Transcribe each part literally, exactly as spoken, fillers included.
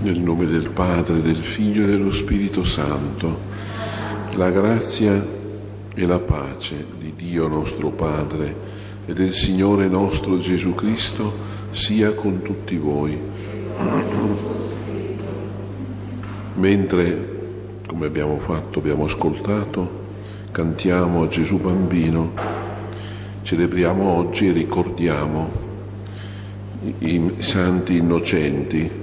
Nel nome del Padre, del Figlio e dello Spirito Santo, la grazia e la pace di Dio nostro Padre e del Signore nostro Gesù Cristo sia con tutti voi. Mentre, come abbiamo fatto, abbiamo ascoltato, cantiamo a Gesù Bambino, celebriamo oggi e ricordiamo i santi innocenti.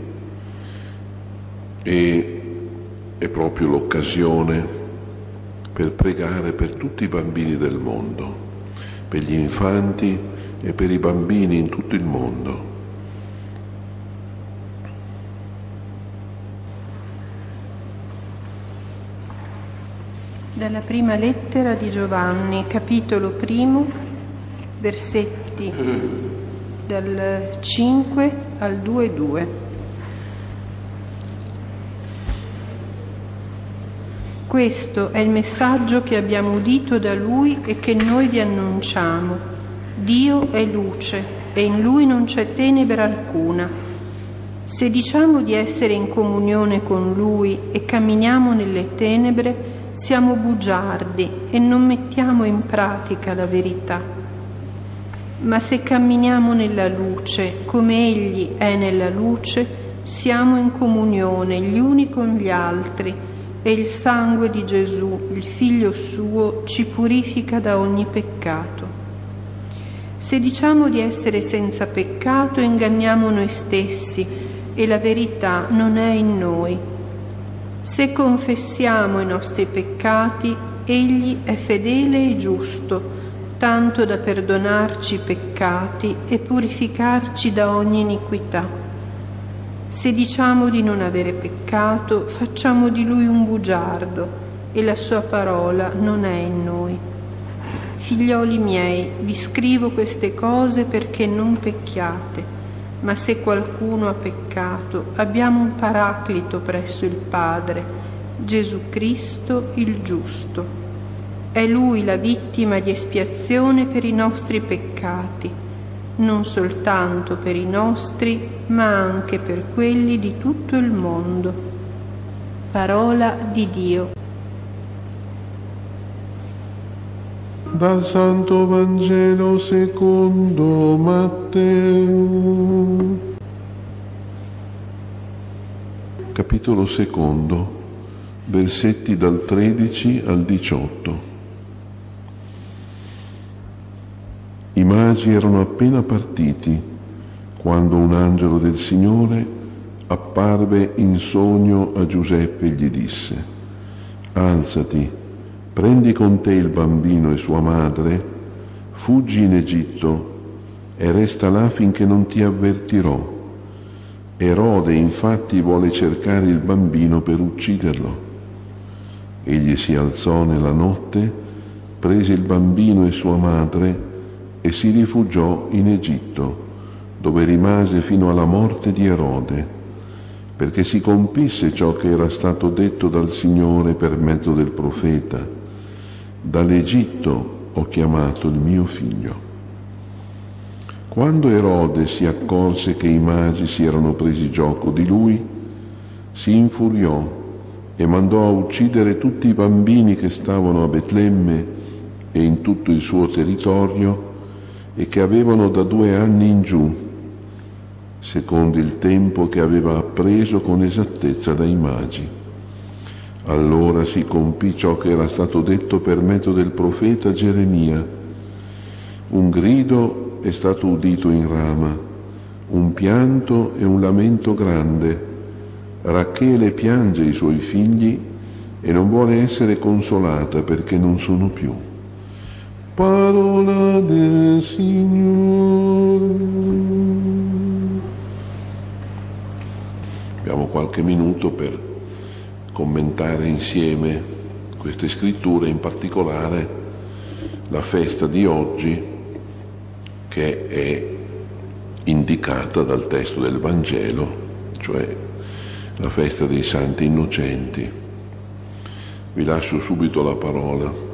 E è proprio l'occasione per pregare per tutti i bambini del mondo, per gli infanti e per i bambini in tutto il mondo. Dalla prima lettera di Giovanni, capitolo primo, versetti dal cinque al due due. Questo è il messaggio che abbiamo udito da Lui e che noi vi annunciamo. Dio è luce e in Lui non c'è tenebra alcuna. Se diciamo di essere in comunione con Lui e camminiamo nelle tenebre, siamo bugiardi e non mettiamo in pratica la verità. Ma se camminiamo nella luce, come Egli è nella luce, siamo in comunione gli uni con gli altri, e il sangue di Gesù, il Figlio suo, ci purifica da ogni peccato. Se diciamo di essere senza peccato, inganniamo noi stessi e la verità non è in noi. Se confessiamo i nostri peccati, Egli è fedele e giusto, tanto da perdonarci i peccati e purificarci da ogni iniquità. Se diciamo di non avere peccato, facciamo di Lui un bugiardo e la Sua parola non è in noi. Figlioli miei, vi scrivo queste cose perché non pecchiate, ma se qualcuno ha peccato, abbiamo un paraclito presso il Padre, Gesù Cristo il giusto. È Lui la vittima di espiazione per i nostri peccati, non soltanto per i nostri, ma anche per quelli di tutto il mondo. Parola di Dio. Dal Santo Vangelo secondo Matteo. Capitolo secondo, versetti dal tredici al diciotto. I magi erano appena partiti quando un angelo del Signore apparve in sogno a Giuseppe e gli disse: «Alzati, prendi con te il bambino e sua madre, fuggi in Egitto e resta là finché non ti avvertirò. Erode infatti vuole cercare il bambino per ucciderlo». Egli si alzò nella notte, prese il bambino e sua madre e si rifugiò in Egitto, dove rimase fino alla morte di Erode, perché si compisse ciò che era stato detto dal Signore per mezzo del profeta: «Dall'Egitto ho chiamato il mio figlio». Quando Erode si accorse che i magi si erano presi gioco di lui, si infuriò e mandò a uccidere tutti i bambini che stavano a Betlemme e in tutto il suo territorio e che avevano da due anni in giù, secondo il tempo che aveva appreso con esattezza dai magi. Allora si compì ciò che era stato detto per mezzo del profeta Geremia: «Un grido è stato udito in Rama, un pianto e un lamento grande. Rachele piange i suoi figli e non vuole essere consolata perché non sono più». Parola del Signore. Abbiamo qualche minuto per commentare insieme queste scritture, in particolare la festa di oggi, che è indicata dal testo del Vangelo, cioè la festa dei Santi Innocenti. Vi lascio subito la parola.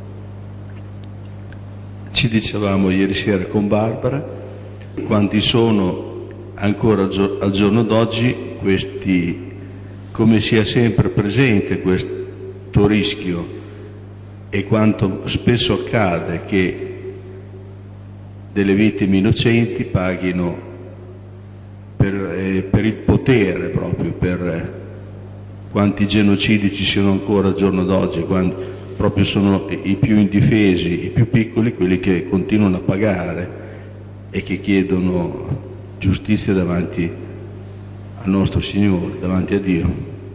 Ci dicevamo ieri sera con Barbara quanti sono ancora al giorno d'oggi questi, come sia sempre presente questo rischio e quanto spesso accade che delle vittime innocenti paghino per, eh, per il potere, proprio per eh, quanti genocidi ci siano ancora al giorno d'oggi, quando proprio sono i più indifesi, i più piccoli, quelli che continuano a pagare e che chiedono giustizia davanti al nostro Signore, davanti a Dio.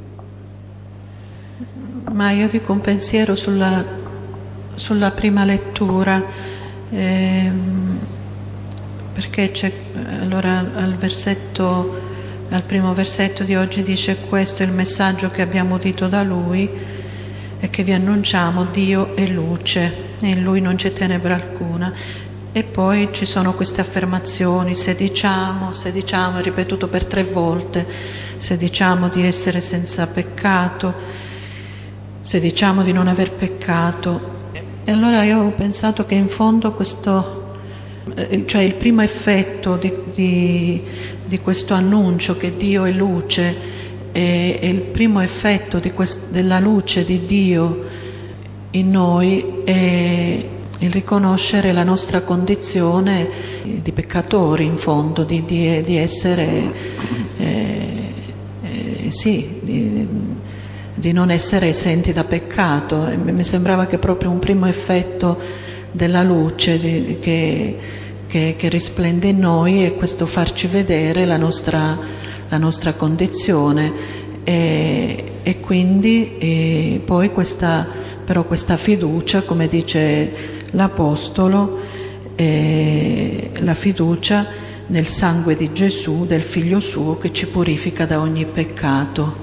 Ma io dico un pensiero sulla, sulla prima lettura, ehm, perché c'è, allora al versetto, al primo versetto di oggi dice: questo è il messaggio che abbiamo udito da Lui e che vi annunciamo, Dio è luce e in Lui non c'è tenebra alcuna. E poi ci sono queste affermazioni: se diciamo, se diciamo, è ripetuto per tre volte, se diciamo di essere senza peccato, se diciamo di non aver peccato. E allora io ho pensato che in fondo questo, eh, cioè il primo effetto di, di, di questo annuncio che Dio è luce, e, e il primo effetto di quest, della luce di Dio in noi è il riconoscere la nostra condizione di peccatori, in fondo, di, di, di essere, eh, eh, sì, di, di non essere esenti da peccato. E mi sembrava che proprio un primo effetto della luce di, che, che, che risplende in noi è questo farci vedere la nostra, la nostra condizione e, e quindi e poi questa, però questa fiducia, come dice l'Apostolo, eh, la fiducia nel sangue di Gesù, del Figlio suo, che ci purifica da ogni peccato.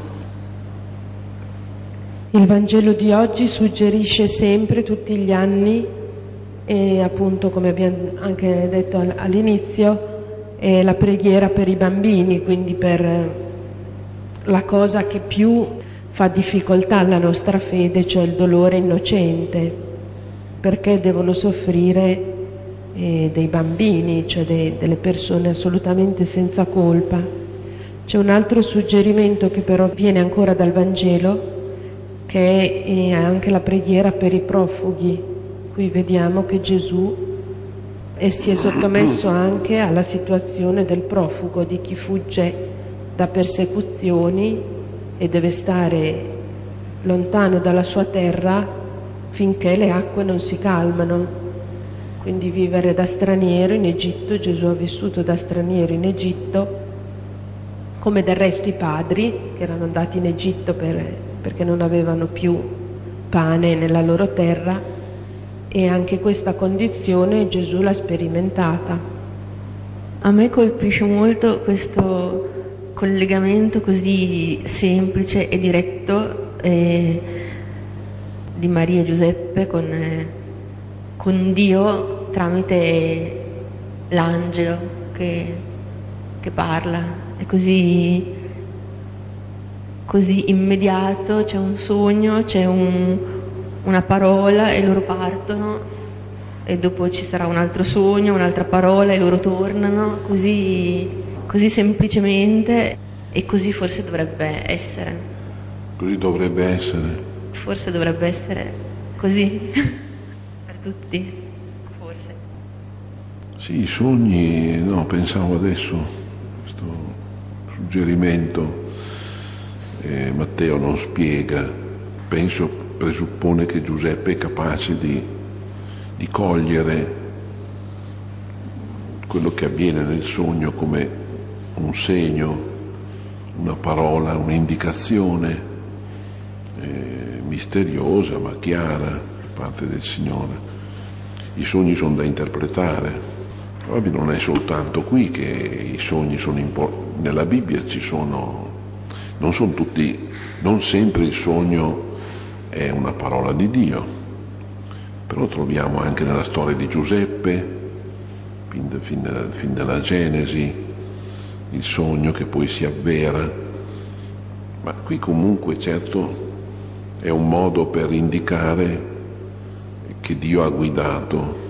Il Vangelo di oggi suggerisce sempre, tutti gli anni, e appunto, come abbiamo anche detto all'inizio, è la preghiera per i bambini, quindi per la cosa che più fa difficoltà alla nostra fede, cioè il dolore innocente. Perché devono soffrire eh, dei bambini, cioè dei, delle persone assolutamente senza colpa. C'è un altro suggerimento che però viene ancora dal Vangelo, che è eh, anche la preghiera per i profughi. Qui vediamo che Gesù eh, si è sottomesso anche alla situazione del profugo, di chi fugge da persecuzioni e deve stare lontano dalla sua terra finché le acque non si calmano. Quindi vivere da straniero in Egitto. Gesù ha vissuto da straniero in Egitto, come del resto i padri che erano andati in Egitto per, perché non avevano più pane nella loro terra, e anche questa condizione Gesù l'ha sperimentata. A me colpisce molto questo collegamento così semplice e diretto eh, di Maria e Giuseppe con, eh, con Dio tramite l'angelo che, che parla. È così, così immediato, c'è un sogno, c'è un, una parola e loro partono, e dopo ci sarà un altro sogno, un'altra parola e loro tornano, così, così semplicemente, e così forse dovrebbe essere. Così dovrebbe essere. Forse dovrebbe essere così per tutti, forse. Sì, i sogni, no, pensavo adesso, questo suggerimento, eh, Matteo non spiega, penso, presuppone che Giuseppe è capace di, di cogliere quello che avviene nel sogno come un segno, una parola, un'indicazione eh, misteriosa ma chiara da parte del Signore. I sogni sono da interpretare. Ovvio, non è soltanto qui che i sogni sono importanti. Nella Bibbia ci sono, non sono tutti, non sempre il sogno è una parola di Dio, però troviamo anche nella storia di Giuseppe, fin, da, fin, da, fin dalla Genesi, il sogno che poi si avvera. Ma qui comunque certo è un modo per indicare che Dio ha guidato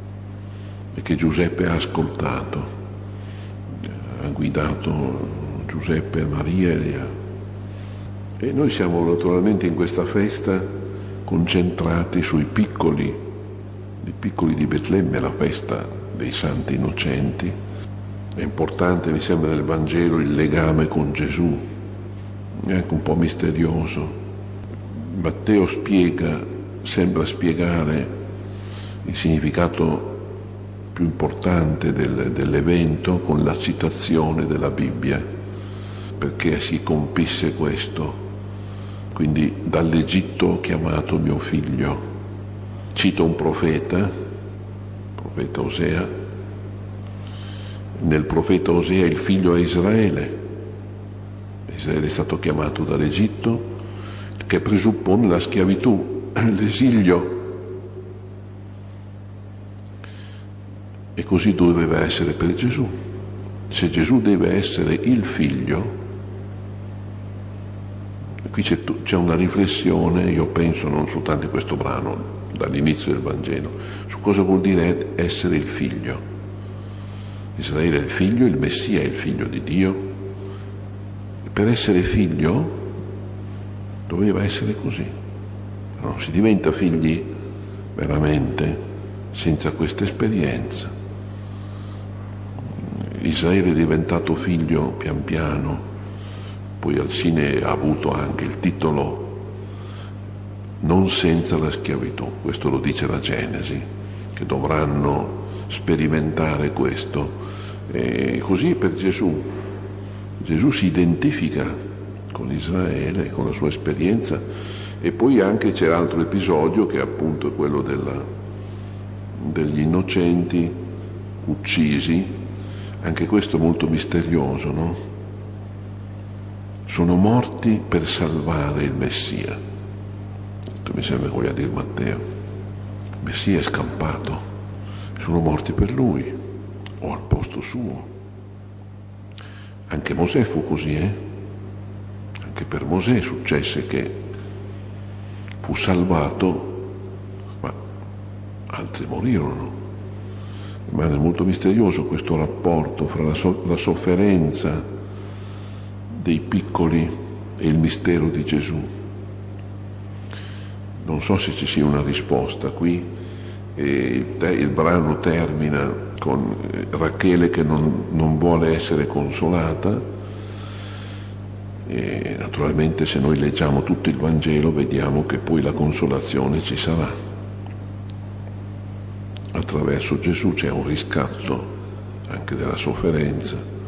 e che Giuseppe ha ascoltato, ha guidato Giuseppe e Maria. E noi siamo naturalmente in questa festa concentrati sui piccoli, i piccoli di Betlemme, la festa dei santi innocenti. È importante, mi sembra, nel Vangelo il legame con Gesù, è anche un po' misterioso. Matteo spiega, sembra spiegare il significato più importante del, dell'evento con la citazione della Bibbia, perché si compisse questo. Quindi dall'Egitto ho chiamato mio figlio. Cito un profeta, il profeta Osea. Nel profeta Osea il figlio è Israele. Israele è stato chiamato dall'Egitto, che presuppone la schiavitù, l'esilio. E così doveva essere per Gesù. Se Gesù deve essere il figlio, qui c'è, c'è una riflessione, io penso, non soltanto in questo brano, dall'inizio del Vangelo, su cosa vuol dire essere il figlio. Israele è il figlio, il Messia è il figlio di Dio. E per essere figlio doveva essere così. Non si diventa figli veramente senza questa esperienza. Israele è diventato figlio pian piano, poi Alcine ha avuto anche il titolo non senza la schiavitù, questo lo dice la Genesi, che dovranno sperimentare questo. E così per Gesù, Gesù si identifica con Israele, con la sua esperienza. E poi anche c'è l'altro episodio che appunto è quello della, degli innocenti uccisi, anche questo molto misterioso, no? Sono morti per salvare il Messia. Mi sembra che voglia dire Matteo. Il Messia è scampato, sono morti per lui o al posto suo. Anche Mosè fu così, eh? Anche per Mosè successe che fu salvato, ma altri morirono. Rimane molto misterioso questo rapporto fra la, so- la sofferenza dei piccoli e il mistero di Gesù. Non so se ci sia una risposta qui. E il, te- il brano termina con Rachele che non, non vuole essere consolata. E naturalmente se noi leggiamo tutto il Vangelo vediamo che poi la consolazione ci sarà. Attraverso Gesù c'è un riscatto anche della sofferenza.